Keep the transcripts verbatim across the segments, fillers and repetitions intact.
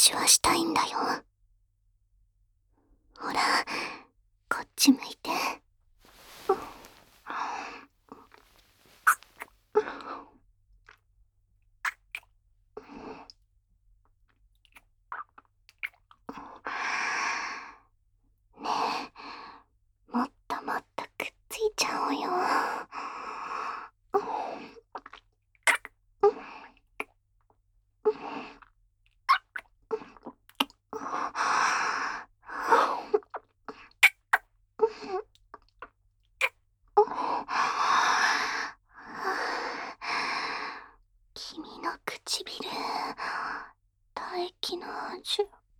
シュワしたいんだよ。ほら、こっち向いて。ねえ、もっともっとくっついちゃおうよ。君の唇、唾液の味。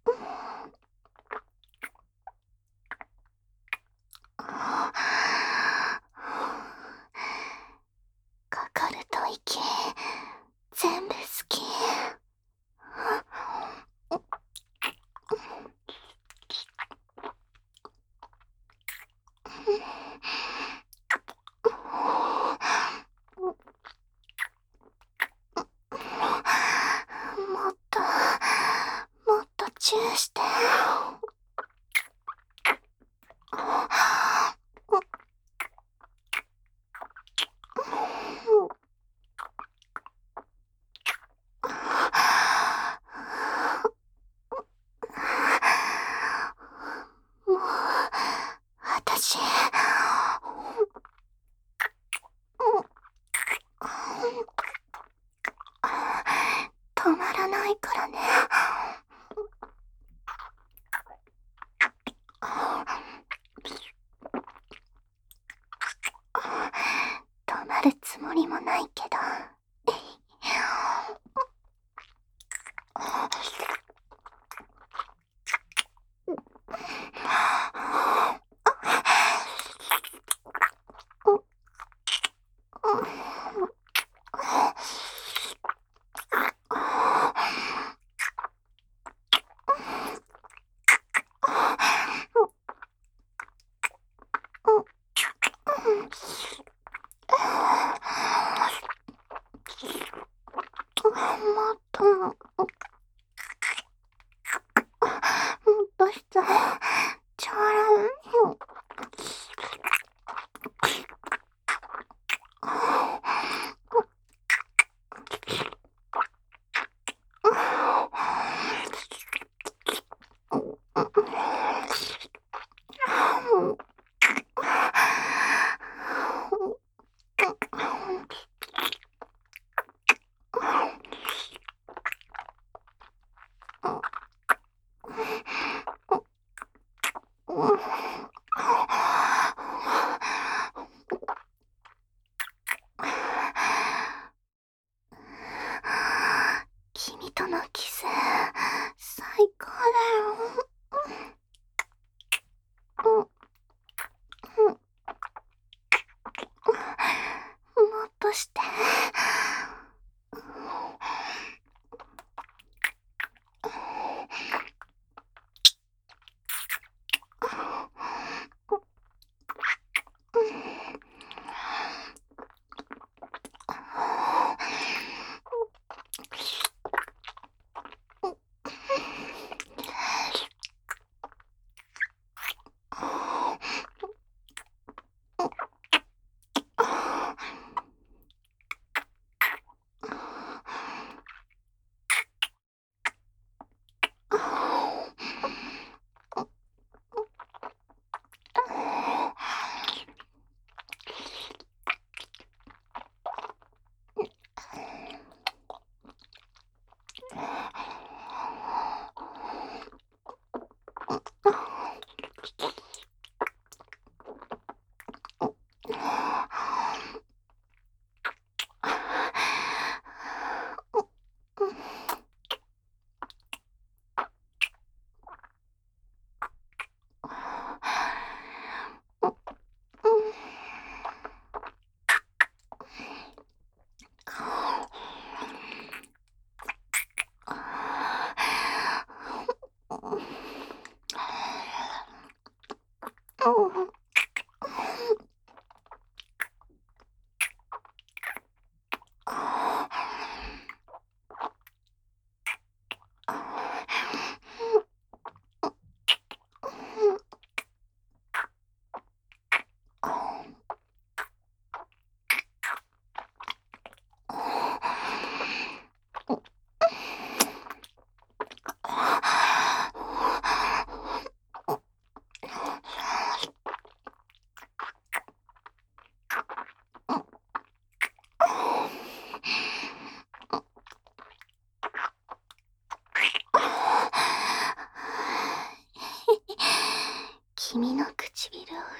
かかる吐息、全部好き。もっと、もっとチューして。もう、私、止まらないからね。止まるつもりもないけど。もっと、もっとしたい。ちょらん。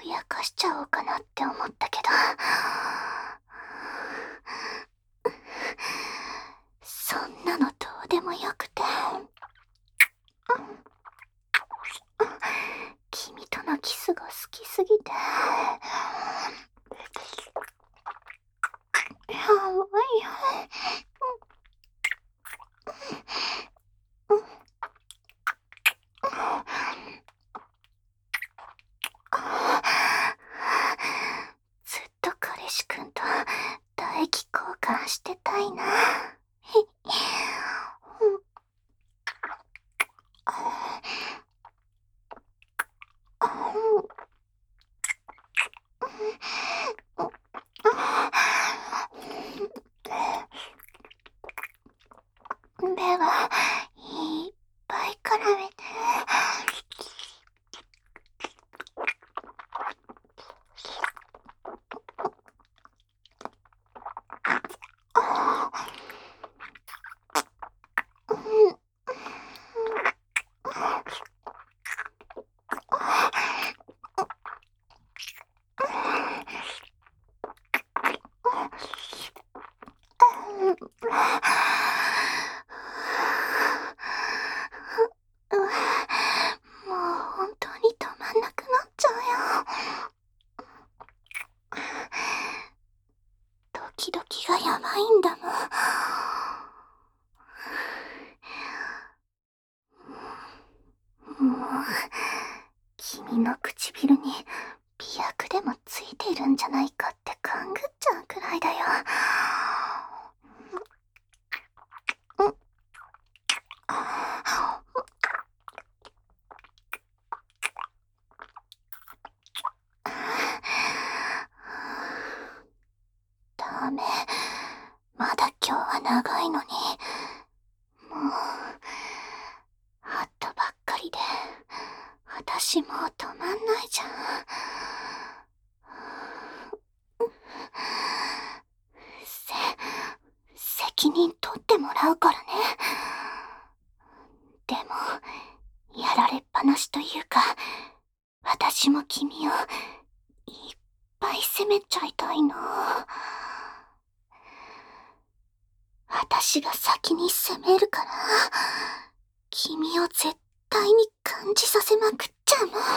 ふやかしちゃおうかなって思ったけど、そんなのどうでもよくて、君とのキスが好きすぎて、やばいよ。ずっと彼氏くんと唾液交換してたいな。ではいっぱい絡めて。もう本当に止まんなくなっちゃうよ。ドキドキがやばいんだもん。もう君の唇に美薬でもついているんじゃないかって勘ぐっちゃうくらいだよ。ダメ、まだ今日は長いのに。もう会ったばっかりで私もう止まんないじゃん。せ責任取ってもらうからね。でもやられっぱなしというか、私も君をいっぱい責めちゃいたいな。私が先に責めるから、君を絶対に感じさせまくっちゃうもん。